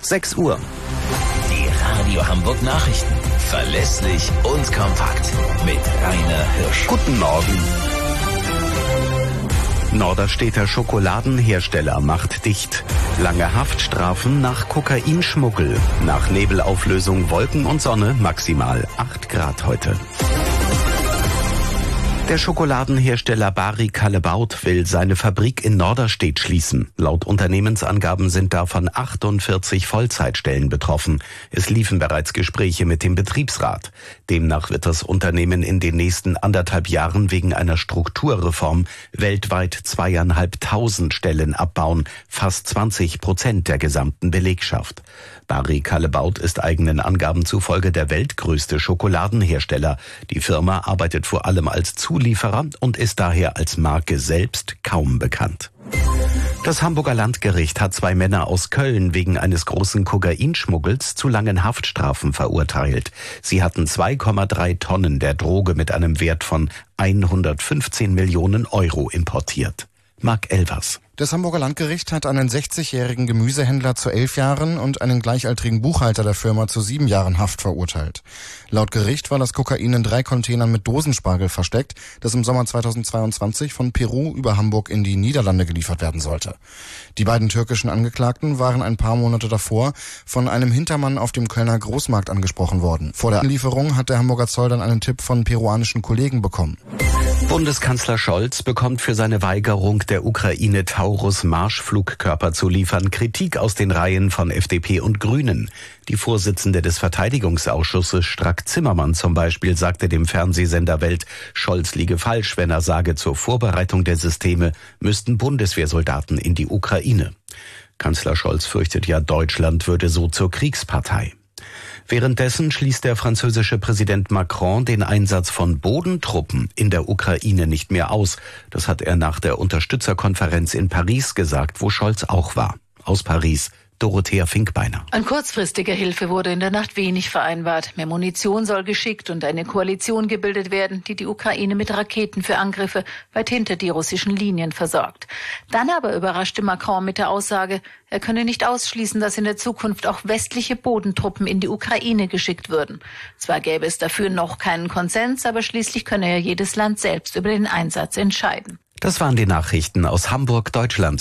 6 Uhr. Die Radio Hamburg Nachrichten. Verlässlich und kompakt. Mit Rainer Hirsch. Guten Morgen. Norderstedter Schokoladenhersteller macht dicht. Lange Haftstrafen nach Kokainschmuggel. Nach Nebelauflösung, Wolken und Sonne maximal 8 Grad heute. Der Schokoladenhersteller Barry Callebaut will seine Fabrik in Norderstedt schließen. Laut Unternehmensangaben sind davon 48 Vollzeitstellen betroffen. Es liefen bereits Gespräche mit dem Betriebsrat. Demnach wird das Unternehmen in den nächsten 1,5 Jahren wegen einer Strukturreform weltweit 2.500 Stellen abbauen, fast 20% der gesamten Belegschaft. Barry Callebaut ist eigenen Angaben zufolge der weltgrößte Schokoladenhersteller. Die Firma arbeitet vor allem als Zulieferer und ist daher als Marke selbst kaum bekannt. Das Hamburger Landgericht hat 2 Männer aus Köln wegen eines großen Kokainschmuggels zu langen Haftstrafen verurteilt. Sie hatten 2,3 Tonnen der Droge mit einem Wert von 115 Millionen Euro importiert. Marc Elvers. Das Hamburger Landgericht hat einen 60-jährigen Gemüsehändler zu 11 Jahren und einen gleichaltrigen Buchhalter der Firma zu 7 Jahren Haft verurteilt. Laut Gericht war das Kokain in 3 Containern mit Dosenspargel versteckt, das im Sommer 2022 von Peru über Hamburg in die Niederlande geliefert werden sollte. Die beiden türkischen Angeklagten waren ein paar Monate davor von einem Hintermann auf dem Kölner Großmarkt angesprochen worden. Vor der Anlieferung hat der Hamburger Zoll dann einen Tipp von peruanischen Kollegen bekommen. Bundeskanzler Scholz bekommt für seine Weigerung der Ukraine Taurus-Marschflugkörper zu liefern Kritik aus den Reihen von FDP und Grünen. Die Vorsitzende des Verteidigungsausschusses Strack-Zimmermann zum Beispiel sagte dem Fernsehsender Welt, Scholz liege falsch, wenn er sage, zur Vorbereitung der Systeme müssten Bundeswehrsoldaten in die Ukraine. Kanzler Scholz fürchtet ja, Deutschland würde so zur Kriegspartei. Währenddessen schließt der französische Präsident Macron den Einsatz von Bodentruppen in der Ukraine nicht mehr aus. Das hat er nach der Unterstützerkonferenz in Paris gesagt, wo Scholz auch war. Aus Paris, Dorothea Finkbeiner. An kurzfristiger Hilfe wurde in der Nacht wenig vereinbart. Mehr Munition soll geschickt und eine Koalition gebildet werden, die die Ukraine mit Raketen für Angriffe weit hinter die russischen Linien versorgt. Dann aber überraschte Macron mit der Aussage, er könne nicht ausschließen, dass in der Zukunft auch westliche Bodentruppen in die Ukraine geschickt würden. Zwar gäbe es dafür noch keinen Konsens, aber schließlich könne ja jedes Land selbst über den Einsatz entscheiden. Das waren die Nachrichten aus Hamburg, Deutschland.